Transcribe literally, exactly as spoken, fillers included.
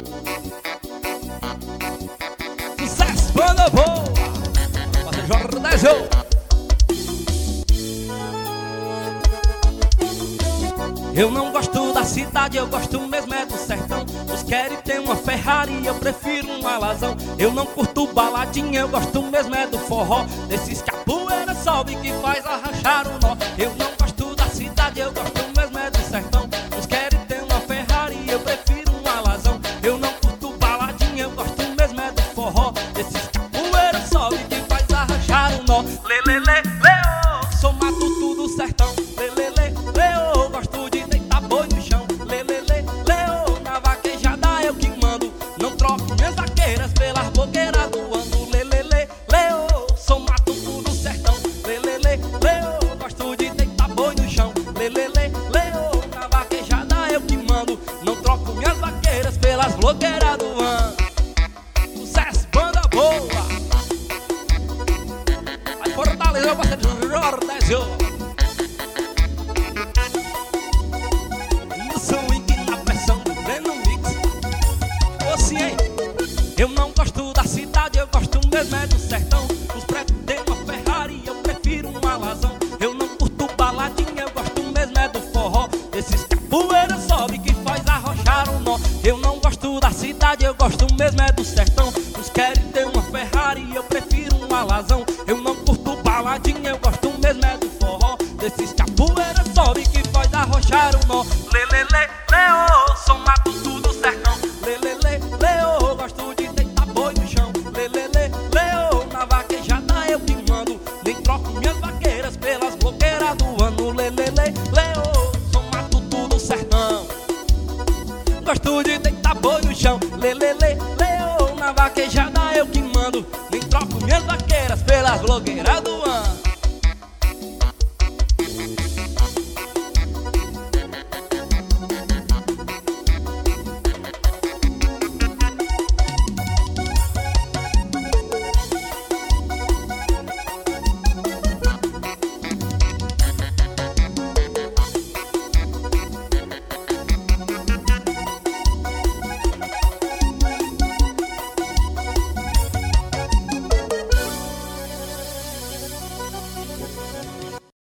Sucesso, banda boa! Parceiro Jordésio! Eu não gosto da cidade, eu gosto mesmo é do sertão. Os querem ter uma Ferrari, eu prefiro um alazão. Eu não curto baladinha, eu gosto mesmo é do forró. Desses que a poeira sobe que faz arranchar o nó. Eu não gosto da cidade, eu gosto mesmo é do sertão. Os querem ter uma Ferrari, eu prefiro um alazão. Eu não curto baladinha, eu gosto mesmo é do forró. Desses que a poeira sobe que faz arranchar o nó. Lê, lê, lê, lê, oh, sou mato tudo sertão. Lê, lê, lê, lê, oh, gosto de deitar boi no chão. Lê, lê, lê, lê, oh, na vaquejada eu que mando. Não troco minhas vaqueiras pelas blogueiras do ano. Lê, lê, lê, lê, oh, sou mato tudo sertão. Lê, lê, lê, lê, oh, gosto de deitar boi no chão. Lê, lê, lê, lê, oh, na vaquejada eu que mando. Não troco minhas vaqueiras pelas blogueiras do ano. Sucesso, banda boa! Vai fortalecer o parceiro Jordésio. Eu não gosto da cidade, eu gosto mesmo é do sertão. Os pretos têm uma Ferrari, eu prefiro um alazão. Eu não curto baladinha, eu gosto mesmo é do forró. Esses que a poeira sobe que faz arrochar o nó. Eu não gosto da cidade, eu gosto mesmo é do sertão. Os querem ter uma Ferrari, eu prefiro um alazão. Eu não curto baladinha, eu gosto mesmo é do forró. Desses que a poeira sobe que faz arrochar o nó. Lê, lê, lê, lê, oh, sou mato tudo sertão. Lê, lê, lê, lê, oh, gosto de deitar boi no chão. Lê, lê, lê, lê, oh, na vaquejada eu que mando. Nem troco minhas vaqueiras pelas blogueiras do ano. Lê, lê, lê, lê, oh, sou mato tudo sertão. Gosto de deitar boi no chão. Lê, lê, lê, lê, oh, na vaquejada eu que mando. Nem troco minhas vaqueiras pelas blogueiras do ano.